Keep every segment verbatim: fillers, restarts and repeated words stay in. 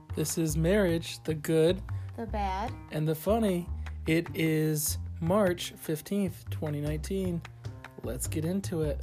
This is Marriage, the Good, the Bad, and the Funny. It is March fifteenth, twenty nineteen. Let's get into it.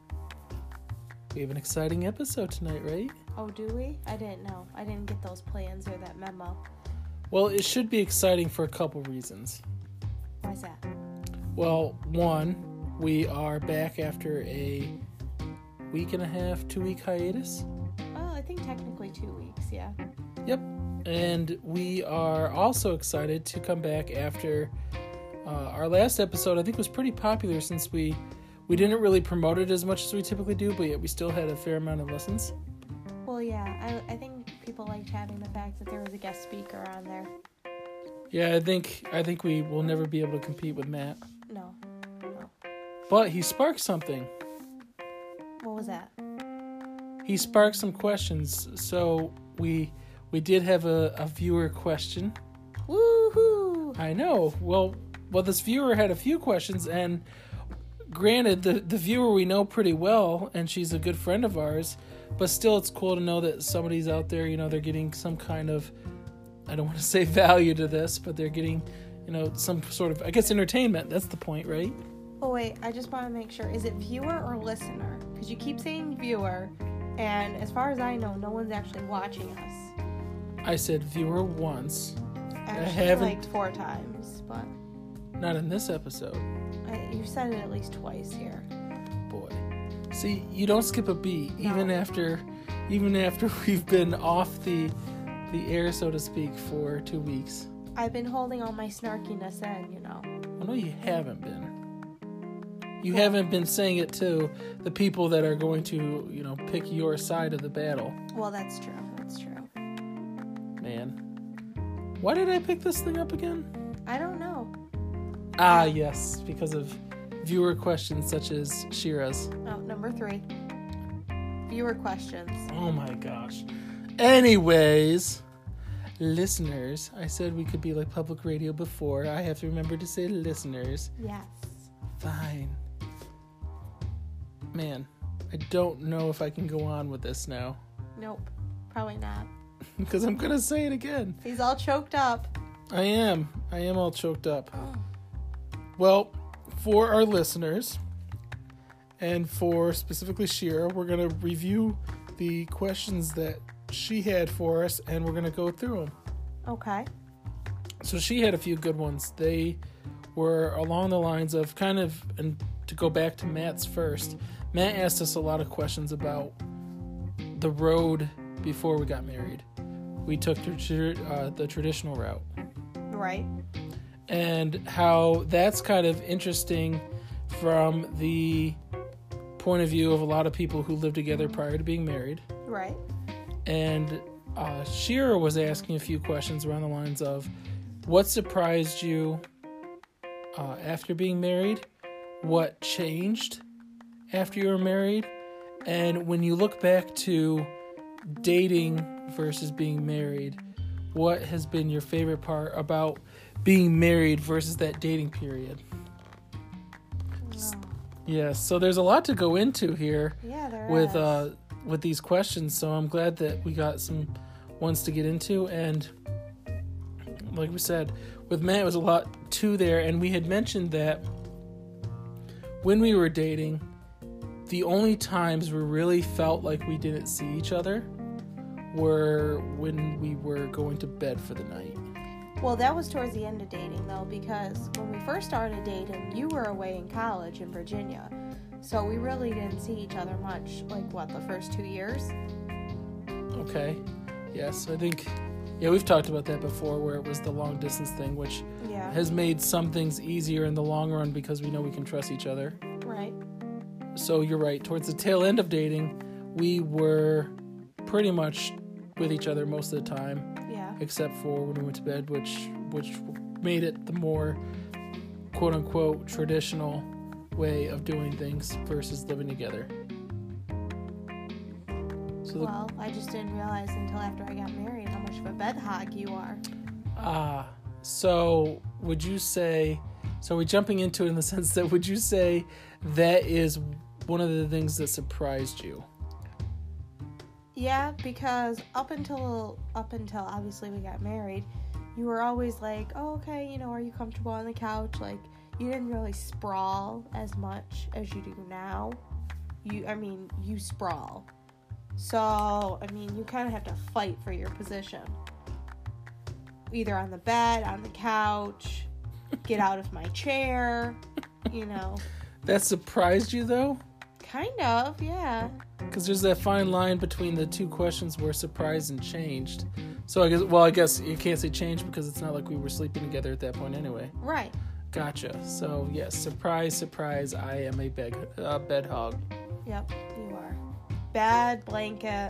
We have an exciting episode tonight, right? Oh, do we? I didn't know. I didn't get those plans or that memo. Well, it should be exciting for a couple reasons. Why's that? Well, one, we are back after a week and a half, two-week hiatus. Oh, I think technically two weeks, yeah. Yep. And we are also excited to come back after uh, our last episode. I think was pretty popular since we we didn't really promote it as much as we typically do, but yet we still had a fair amount of listens. Well, yeah, I, I think people liked having the fact that there was a guest speaker on there. Yeah, I think I think we will never be able to compete with Matt. No. No. But he sparked something. What was that? He sparked some questions. So we we did have a, a viewer question. Woohoo! I know. Well, well, this viewer had a few questions, and granted, the, the viewer we know pretty well, and she's a good friend of ours, but still it's cool to know that somebody's out there, you know, they're getting some kind of, I don't want to say value to this, but they're getting, you know, some sort of, I guess, entertainment. That's the point, right? Oh, wait, I just want to make sure. Is it viewer or listener? Because you keep saying viewer, and as far as I know, no one's actually watching us. I said viewer once. Actually, I haven't, like four times, but not in this episode. I, you said it at least twice here. Boy. See, you don't skip a beat, No. even after, even after we've been off the, the air, so to speak, for two weeks. I've been holding all my snarkiness in, you know. Well, no, you haven't been. You haven't been saying it to the people that are going to, you know, pick your side of the battle. Well, that's true. That's true. Man. Why did I pick this thing up again? I don't know. Ah, yes, because of viewer questions such as Shira's. Oh, number three. Viewer questions. Oh my gosh. Anyways, listeners, I said we could be like public radio before. I have to remember to say listeners. Yes. Fine. Man, I don't know if I can go on with this now. Nope. Probably not. Because I'm going to say it again. He's all choked up. I am. I am all choked up. Well, for our listeners, and for specifically Shira, we're going to review the questions that she had for us, and we're going to go through them. Okay. So she had a few good ones. They were along the lines of kind of, and to go back to Matt's first, Matt asked us a lot of questions about the road before we got married. We took the, uh, the traditional route. Right. And how that's kind of interesting from the point of view of a lot of people who lived together prior to being married. Right. And uh, Shira was asking a few questions around the lines of, what surprised you uh, after being married? What changed after you were married? And when you look back to dating versus being married, what has been your favorite part about being married versus that dating period? Oh. Yeah, so there's a lot to go into here Yeah, there with is. uh with these questions, so I'm glad that we got some ones to get into. And like we said, with Matt, it was a lot to there, and we had mentioned that when we were dating, the only times we really felt like we didn't see each other were when we were going to bed for the night. Well, that was towards the end of dating, though, because when we first started dating, you were away in college in Virginia. So we really didn't see each other much, like, what, the first two years? Okay. Yes, I think, yeah, we've talked about that before, where it was the long distance thing, which Yeah. has made some things easier in the long run because we know we can trust each other. Right. So you're right. Towards the tail end of dating, we were pretty much with each other most of the time, Yeah. except for when we went to bed, which which made it the more quote-unquote traditional way of doing things versus living together. So the, Well, I just didn't realize until after I got married how much of a bed hog you are. ah, so would you say, so are we jumping into it in the sense that would you say that is one of the things that surprised you? Yeah, because up until up until obviously we got married, you were always like, oh, okay, you know, are you comfortable on the couch? Like, you didn't really sprawl as much as you do now. You, I mean, you sprawl. So, I mean, you kind of have to fight for your position. Either on the bed, on the couch, get out of my chair, you know. That surprised you, though? Kind of, yeah. Because there's that fine line between the two questions where surprised and changed. So I guess, well, I guess you can't say changed because it's not like we were sleeping together at that point anyway. Right. Gotcha. So yes, surprise, surprise. I am a bed uh, bed hog. Yep, you are. Bad blanket.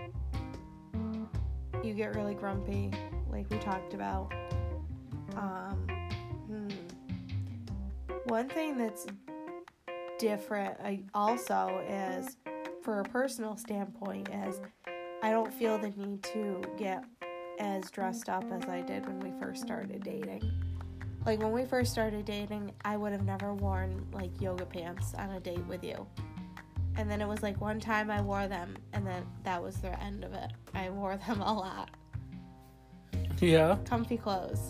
You get really grumpy, like we talked about. Um, hmm. One thing that's different I also is, for a personal standpoint, is I don't feel the need to get as dressed up as I did when we first started dating. Like, when we first started dating, I would have never worn, like, yoga pants on a date with you. And then it was, like, one time I wore them, and then that was the end of it. I wore them a lot. Yeah. Comfy clothes.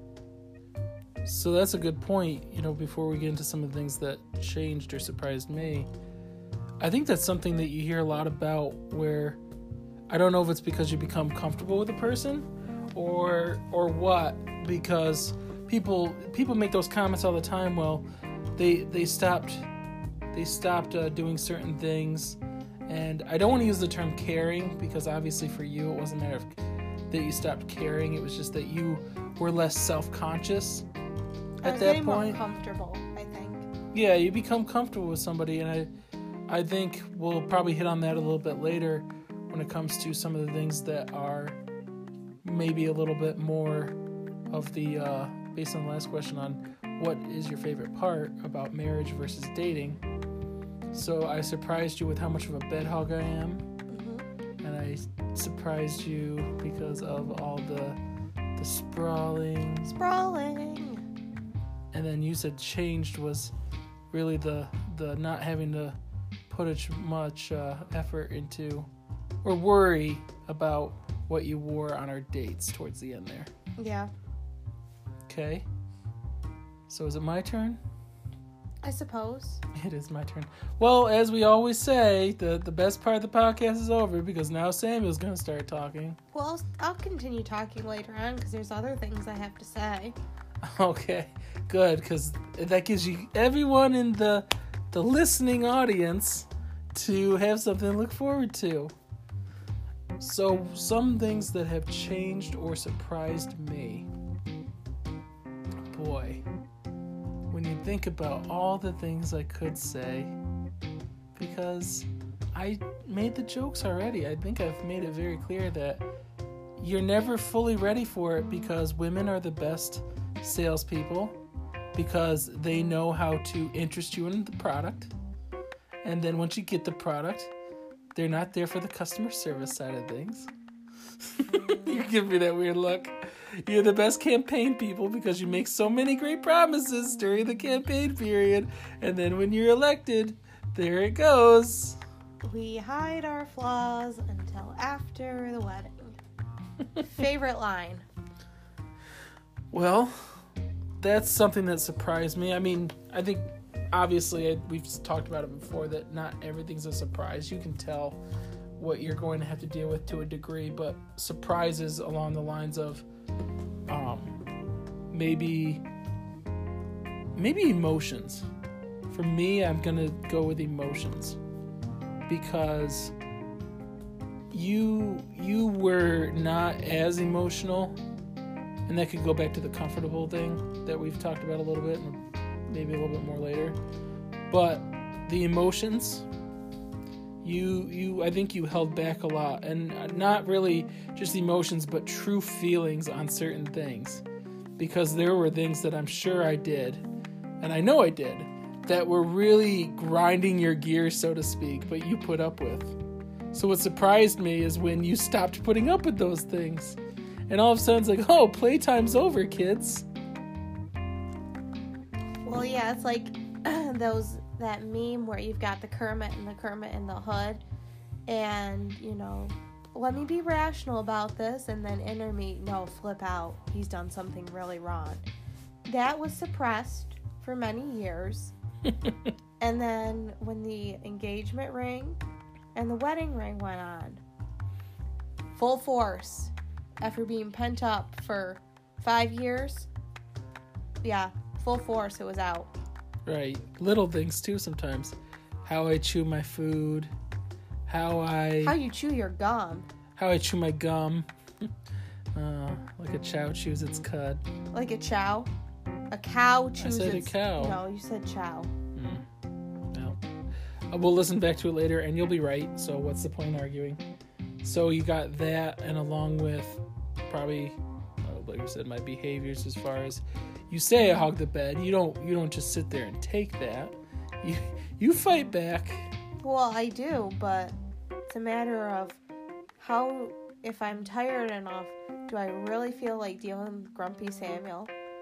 So that's a good point, you know, before we get into some of the things that changed or surprised me. I think that's something that you hear a lot about, where I don't know if it's because you become comfortable with a person or or what, because people people make those comments all the time. Well, they they stopped they stopped uh, doing certain things, and I don't want to use the term caring, because obviously for you it wasn't a matter of that you stopped caring. It was just that you were less self-conscious I at was that getting point. more comfortable, I think. Yeah, you become comfortable with somebody, and I I think we'll probably hit on that a little bit later when it comes to some of the things that are maybe a little bit more of the, uh, based on the last question on what is your favorite part about marriage versus dating. So I surprised you with how much of a bed hog I am. Mm-hmm. And I surprised you because of all the the sprawling. Sprawling. And then you said changed was really the, the not having to put as much uh, effort into or worry about what you wore on our dates towards the end there. Yeah. Okay. So is it my turn? I suppose. It is my turn. Well, as we always say, the, the best part of the podcast is over, because now Samuel's going to start talking. Well, I'll, I'll continue talking later on because there's other things I have to say. Okay, good, because that gives you everyone in the the listening audience to have something to look forward to. So, some things that have changed or surprised me. Boy, when you think about all the things I could say, because I made the jokes already. I think I've made it very clear that you're never fully ready for it, because women are the best salespeople, because they know how to interest you in the product. And then once you get the product, they're not there for the customer service side of things. You give me that weird look. You're the best campaign people because you make so many great promises during the campaign period. And then when you're elected, there it goes. We hide our flaws until after the wedding. Favorite line? Well, that's something that surprised me. I mean, I think, obviously, I, we've talked about it before, that not everything's a surprise. You can tell what you're going to have to deal with to a degree, but surprises along the lines of um, maybe maybe emotions. For me, I'm going to go with emotions, because you you were not as emotional. And that could go back to the comfortable thing that we've talked about a little bit, and maybe a little bit more later. But the emotions, you, you, I think you held back a lot, and not really just emotions, but true feelings on certain things, because there were things that I'm sure I did, and I know I did, that were really grinding your gears, so to speak, but you put up with. So what surprised me is when you stopped putting up with those things. And all of a sudden it's like, oh, playtime's over, kids. Well, yeah, it's like those that meme where you've got the Kermit and the Kermit in the hood, and, you know, let me be rational about this, and then inner me, no, flip out. He's done something really wrong. That was suppressed for many years. And then when the engagement ring and the wedding ring went on, full force, after being pent up for five years, yeah, full force, it was out. Right. Little things, too, sometimes. How I chew my food. How I... How you chew your gum. How I chew my gum. uh, like a chow chews its cud. Like a chow? A cow chews I said its... a cow. No, you said chow. Mm. No. Uh, we'll listen back to it later, and you'll be right, so what's the point arguing? So you got that, and along with probably, uh, like I said, my behaviors as far as... You say I hog the bed. You don't You don't just sit there and take that. You, you fight back. Well, I do, but it's a matter of how, if I'm tired enough, do I really feel like dealing with Grumpy Samuel?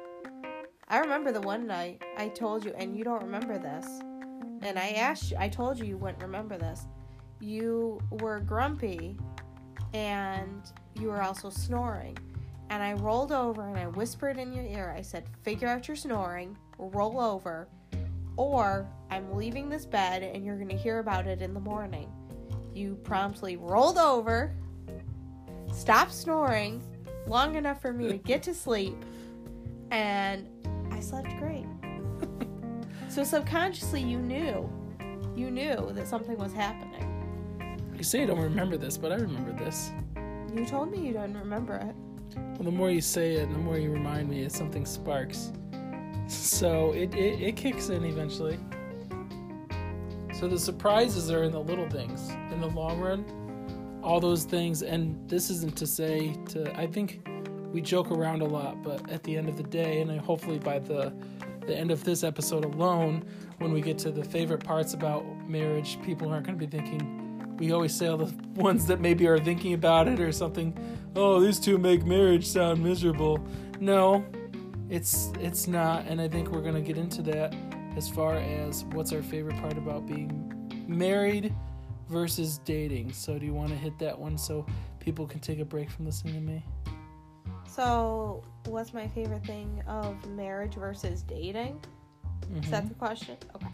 I remember the one night I told you, and you don't remember this, and I asked you, I told you you wouldn't remember this. You were grumpy, and you were also snoring. And I rolled over and I whispered in your ear, I said, figure out your snoring, roll over, or I'm leaving this bed and you're going to hear about it in the morning. You promptly rolled over, stopped snoring long enough for me to get to sleep, and I slept great. So subconsciously you knew, you knew that something was happening. You say you don't remember this, but I remember this. You told me you didn't remember it. Well, the more you say it, the more you remind me, something sparks. So it, it, it kicks in eventually. So the surprises are in the little things. In the long run, all those things, and this isn't to say to, I think we joke around a lot, but at the end of the day, and hopefully by the, the end of this episode alone, when we get to the favorite parts about marriage, people aren't going to be thinking, we always say all the ones that maybe are thinking about it or something, oh, these two make marriage sound miserable. No, it's it's not, and I think we're going to get into that as far as what's our favorite part about being married versus dating. So do you want to hit that one so people can take a break from listening to me? So what's my favorite thing of marriage versus dating? Mm-hmm. Is that the question? Okay.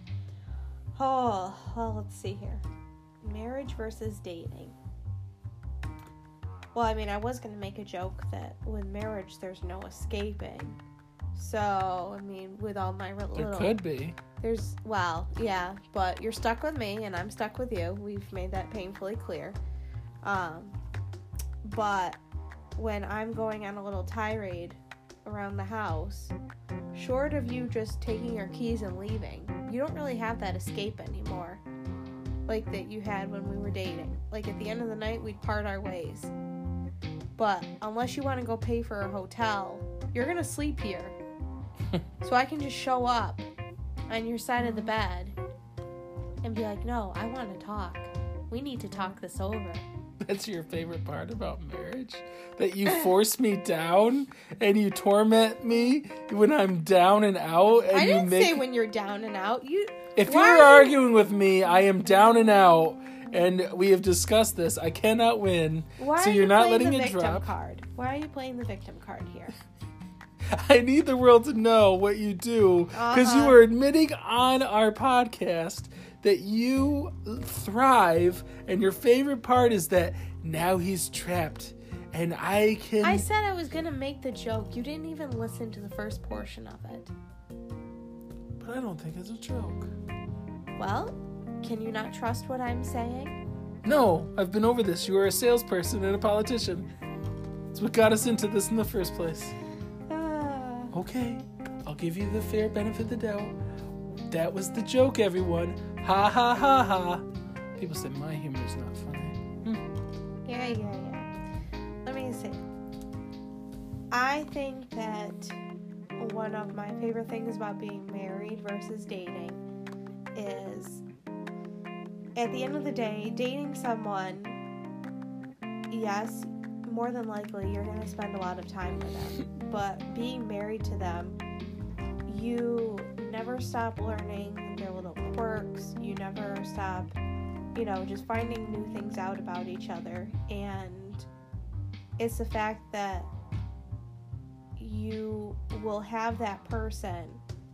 Oh, well, let's see here. Marriage versus dating. Well, I mean, I was going to make a joke that with marriage, there's no escaping. So, I mean, with all my little... There could be. There's, well, yeah, but you're stuck with me, and I'm stuck with you. We've made that painfully clear. Um, but when I'm going on a little tirade around the house, short of you just taking your keys and leaving, you don't really have that escape anymore. Like that you had when we were dating. Like at the end of the night, we'd part our ways. But unless you want to go pay for a hotel, you're going to sleep here. So I can just show up on your side of the bed and be like, no, I want to talk. We need to talk this over. That's your favorite part about marriage? That you force me down and you torment me when I'm down and out? And I didn't you make... say when you're down and out. You. If Why you're you... arguing with me, I am down and out, and we have discussed this. I cannot win. Why so are you're you not playing letting the it victim drop. Card? Why are you playing the victim card here? I need the world to know what you do, because uh-huh. you are admitting on our podcast that you thrive, and your favorite part is that now he's trapped, and I can... I said I was going to make the joke. You didn't even listen to the first portion of it. But I don't think it's a joke. Well, can you not trust what I'm saying? No, I've been over this. You are a salesperson and a politician. It's what got us into this in the first place. Uh... Okay, I'll give you the fair benefit of the doubt. That was the joke, everyone. Ha ha ha ha. People say my humor is not funny. Hmm. Yeah, yeah, yeah. Let me see. I think that one of my favorite things about being married versus dating is, at the end of the day, dating someone, yes, more than likely you're going to spend a lot of time with them, but being married to them, you never stop learning their little quirks, you never stop you know, just finding new things out about each other. And it's the fact that you will have that person.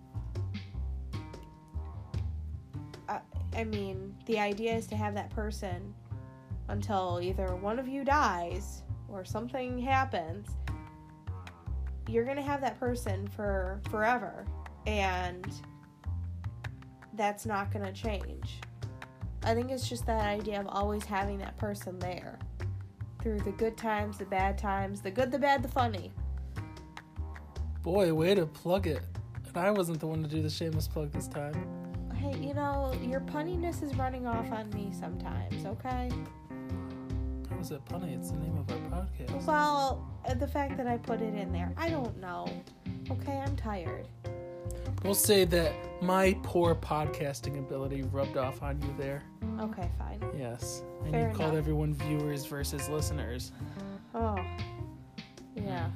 Uh, I mean, the idea is to have that person until either one of you dies or something happens. You're going to have that person for forever. And that's not going to change. I think it's just that idea of always having that person there. Through the good times, the bad times, the good, the bad, the funny. Boy, way to plug it. And I wasn't the one to do the shameless plug this time. Hey, you know, your punniness is running off on me sometimes, okay? How was it punny? It's the name of our podcast. Well, the fact that I put it in there, I don't know. Okay, I'm tired. We'll say that my poor podcasting ability rubbed off on you there. Okay, fine. Yes. And Fair you called enough. everyone viewers versus listeners. Oh, yeah,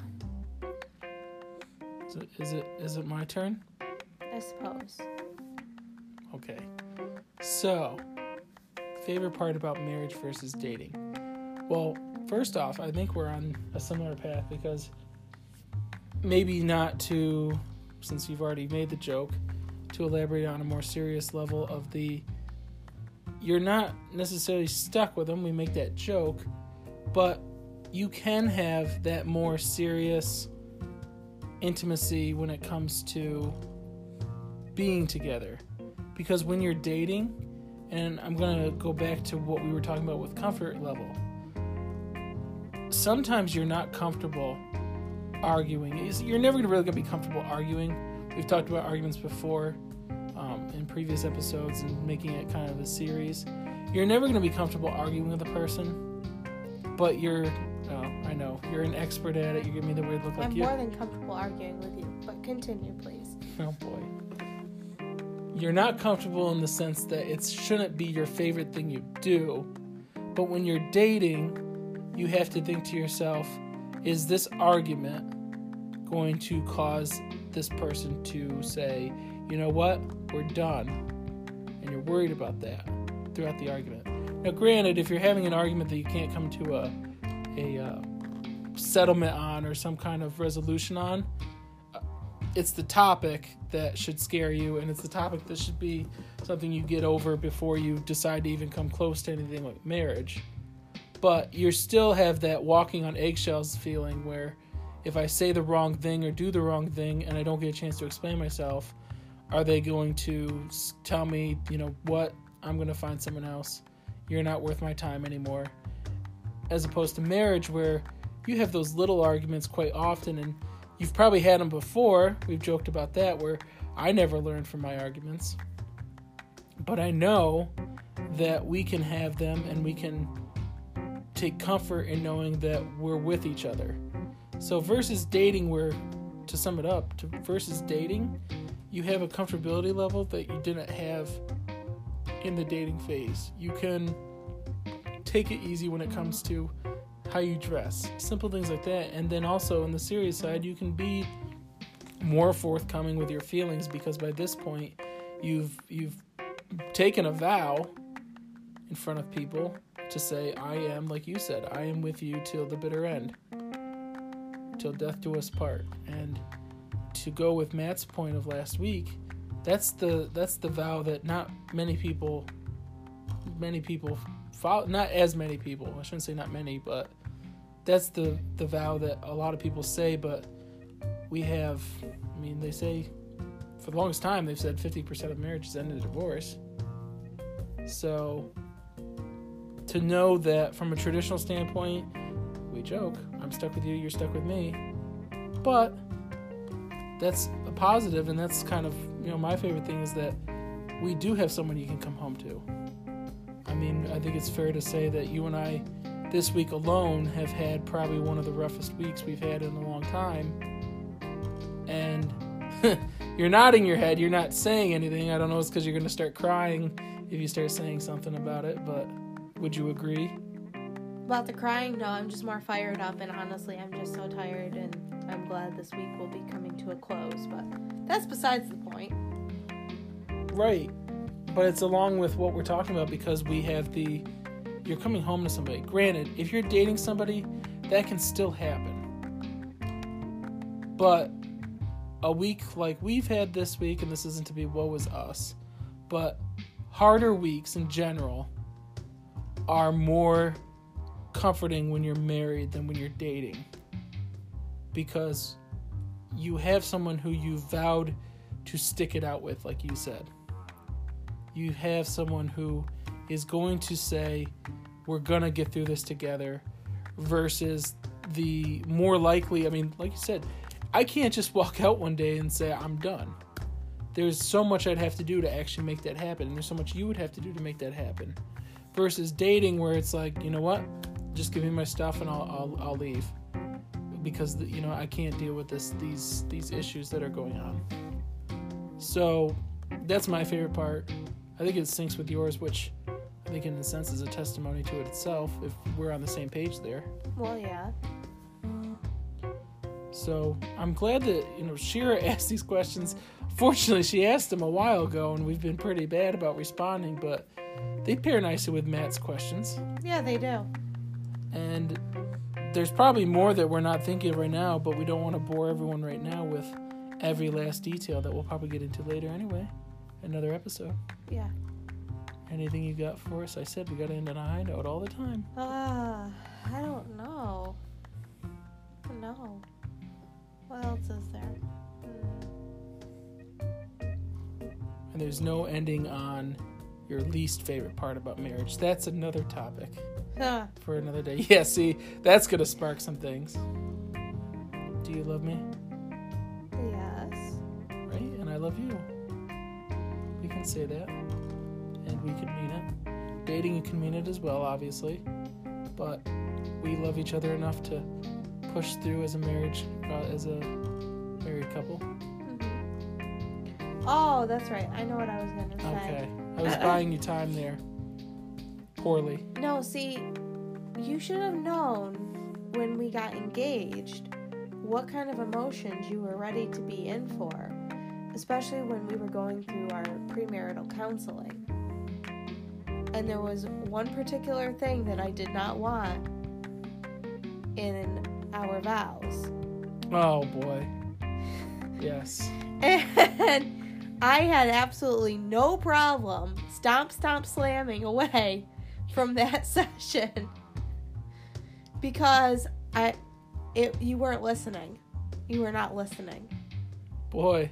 Is it, is it, is it my turn? I suppose. Okay. So, favorite part about marriage versus dating? Well, first off, I think we're on a similar path because maybe not to, since you've already made the joke, to elaborate on a more serious level of the, you're not necessarily stuck with them, we make that joke, but you can have that more serious intimacy when it comes to being together. Because when you're dating, and I'm going to go back to what we were talking about with comfort level, sometimes you're not comfortable arguing. You're never really going to be comfortable arguing. We've talked about arguments before um, in previous episodes and making it kind of a series. You're never going to be comfortable arguing with a person, but you're, oh, I know, you're an expert at it. You're giving me the weird look like I'm you. more than comfortable arguing with you, but continue, please. Oh boy. You're not comfortable in the sense that it shouldn't be your favorite thing you do, but when you're dating, you have to think to yourself, is this argument going to cause this person to say, you know what, we're done, and you're worried about that throughout the argument. Now granted, if you're having an argument that you can't come to a, a uh, settlement on or some kind of resolution on, it's the topic that should scare you, and it's the topic that should be something you get over before you decide to even come close to anything like marriage. But you still have that walking on eggshells feeling where if I say the wrong thing or do the wrong thing and I don't get a chance to explain myself, are they going to tell me, you know what, I'm going to find someone else. You're not worth my time anymore. As opposed to marriage where you have those little arguments quite often, and you've probably had them before. We've joked about that, where I never learned from my arguments. But I know that we can have them, and we can take comfort in knowing that we're with each other. So versus dating, where, to sum it up, to versus dating, you have a comfortability level that you didn't have in the dating phase. You can take it easy when it comes to how you dress, simple things like that. And then also on the serious side, you can be more forthcoming with your feelings, because by this point you've you've taken a vow in front of people to say, I am, like you said, I am with you till the bitter end, till death do us part. And to go with Matt's point of last week, that's the that's the vow that not many people many people follow, not as many people, I shouldn't say not many, but that's the, the vow that a lot of people say. But we have, I mean, they say, for the longest time, they've said fifty percent of marriages end in divorce. So, to know that from a traditional standpoint, we joke, I'm stuck with you, you're stuck with me. But, that's a positive, and that's kind of, you know, my favorite thing is that we do have someone you can come home to. I mean, I think it's fair to say that you and I, this week alone, have had probably one of the roughest weeks we've had in a long time. And you're nodding your head, you're not saying anything. I don't know, it's because you're going to start crying if you start saying something about it, but would you agree? About the crying, no, I'm just more fired up, and honestly, I'm just so tired, and I'm glad this week will be coming to a close, but that's besides the point. Right. but it's along with what we're talking about because we have the, you're coming home to somebody. Granted, if you're dating somebody, that can still happen. But a week like we've had this week, and this isn't to be woe is us, but harder weeks in general are more comforting when you're married than when you're dating. Because you have someone who you vowed to stick it out with, like you said. You have someone who is going to say, we're going to get through this together, versus the more likely, I mean, like you said, I can't just walk out one day and say, I'm done. There's so much I'd have to do to actually make that happen, and there's so much you would have to do to make that happen. Versus dating where it's like, you know what, just give me my stuff and I'll I'll, I'll leave. Because, you know, I can't deal with this these these issues that are going on. So that's my favorite part. I think it syncs with yours, which I think in a sense is a testimony to it itself, if we're on the same page there. Well, yeah. So I'm glad that, you know, Shira asked these questions. Fortunately, she asked them a while ago, and we've been pretty bad about responding, but they pair nicely with Matt's questions. Yeah, they do. And there's probably more that we're not thinking of right now, but we don't want to bore everyone right now with every last detail that we'll probably get into later anyway. Another episode. Yeah. Anything you got for us? I said we got to end on a high note all the time. Uh, I don't know. No. What else is there? And there's no ending on your least favorite part about marriage. That's another topic. Huh. For another day. Yeah, see, that's going to spark some things. Do you love me? Yes. Right? And I love you. We can say that. And we can mean it. Dating, you can mean it as well, obviously. But we love each other enough to push through as a marriage, uh, as a married couple. Mm-hmm. Oh, that's right. I know what I was going to say. Okay. I was buying you time there. Poorly. No, see, you should have known when we got engaged what kind of emotions you were ready to be in for, especially when we were going through our premarital counseling. And there was one particular thing that I did not want in our vows. Oh, boy. Yes. And I had absolutely no problem stomp, stomp, slamming away from that session because I, it you weren't listening. You were not listening. Boy.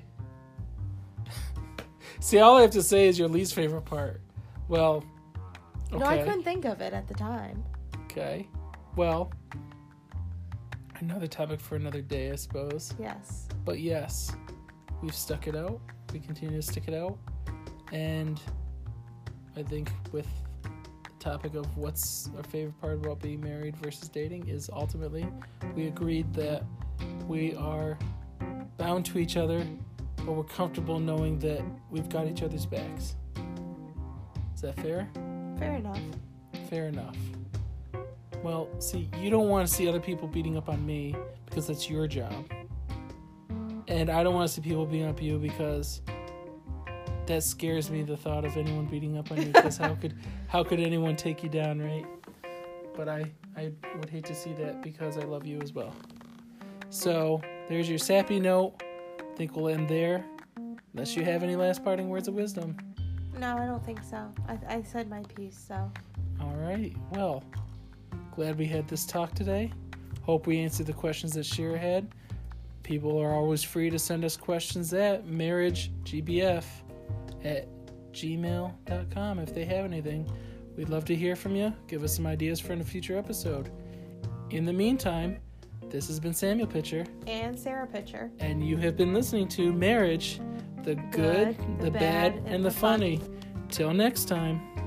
See, all I have to say is your least favorite part. Well, okay. No, I couldn't think of it at the time. Okay. Well, another topic for another day, I suppose. Yes. But yes, we've stuck it out. We continue to stick it out. And I think with topic of what's our favorite part about being married versus dating is ultimately we agreed that we are bound to each other, but we're comfortable knowing that we've got each other's backs. Is that fair? Fair enough. Fair enough. Well, see, you don't want to see other people beating up on me because that's your job. And I don't want to see people beating up you because that scares me, the thought of anyone beating up on you, because how could how could anyone take you down, right? But I, I would hate to see that because I love you as well. So there's your sappy note. I think we'll end there. Unless you have any last parting words of wisdom. No, I don't think so. I, I said my piece, so. All right. Well, glad we had this talk today. Hope we answered the questions that Shira had. People are always free to send us questions at marriagegbf at gmail dot com if they have anything. We'd love to hear from you. Give us some ideas for a future episode. In the meantime, this has been Samuel Pitcher. And Sarah Pitcher. And you have been listening to Marriage, the good, Good the, the bad, bad, and, and the the funny. funny. Till next time.